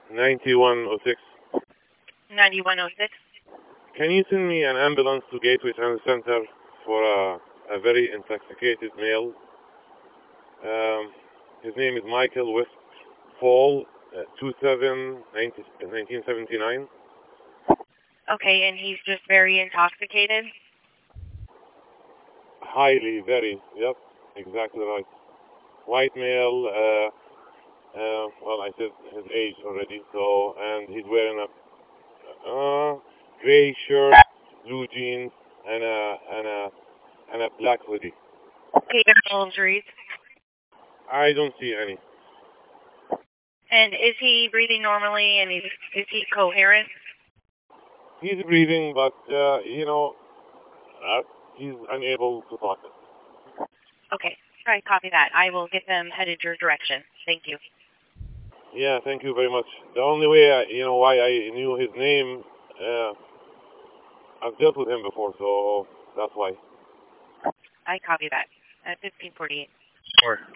9106. 9106. Can you send me an ambulance to Gateway Town Center for a very intoxicated male? His name is Michael Westfall, 1979. Okay, and he's just very intoxicated? Highly, very, yep, exactly right. White male, well, I said his age already, so, and he's wearing a gray shirt, blue jeans, and a black hoodie. Okay, no injuries. I don't see any. And is he breathing normally, and is he coherent? He's breathing, but, he's unable to talk. Okay, all right, copy that. I will get them headed your direction. Thank you. Yeah, thank you very much. The only way, why I knew his name, I've dealt with him before, so that's why. I copy that. At 1548. Sure.